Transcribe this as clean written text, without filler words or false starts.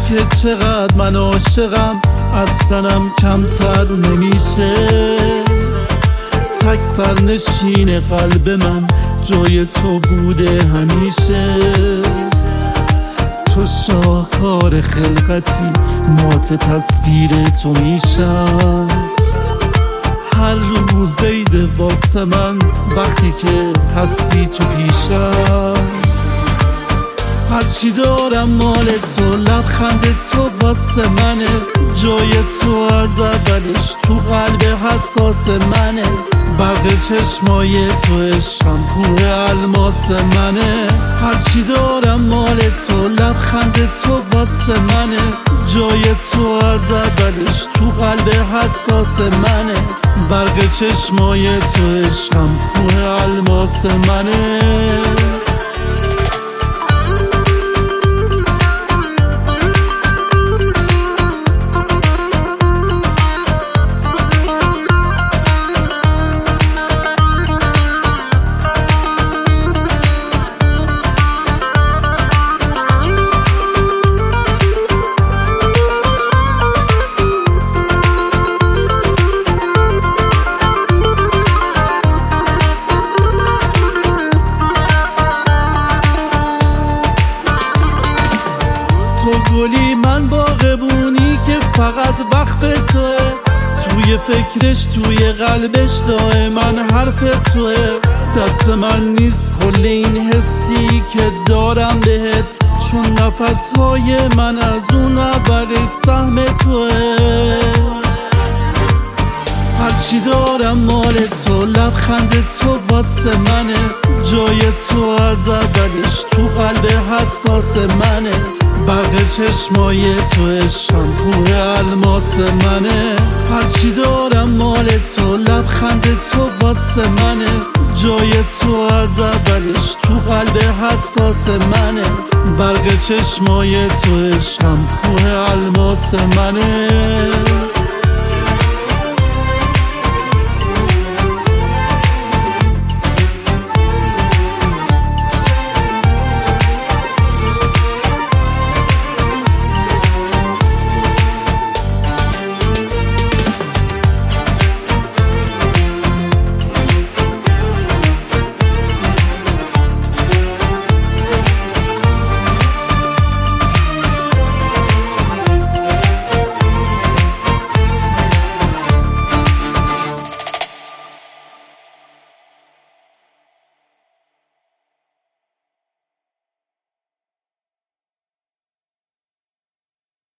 که چقدر من عاشقم اصلنم کمتر نمیشه. تک سرنشین قلب من جای تو بوده همیشه. تو شاهکار خلقتی مات تصویر تو میشم. هر روز عیده واسه من وقتی که هستی تو پیشم. هرچی دارم مال تو، لبخند تو واسه منه. جای تو از اولش تو قلب حساس منه. برق چشمای تو عشقم کوه الماس منه. هرچی دارم مال تو، لبخند تو واسه منه. جای تو از اولش تو قلب حساس منه. برق چشمای تو عشقم کوه الماس منه. تو گلی من باغبونی که فقط وقت توه. توی فکرش توی قلبش دائما حرف توه. دست من نیست کل این حسی که دارم بهت، چون نفسهای من از اون اول سهم توه. هرچی دارم مال تو، لبخند تو واسه منه. جای تو از اولش تو قلب حساس منه. برق چشمای تو عشقم کوه الماس منه. هرچی دارم مال تو، لبخند تو واسه منه. جای تو از اولش تو قلب حساس منه. برق چشمای تو عشقم کوه الماس منه.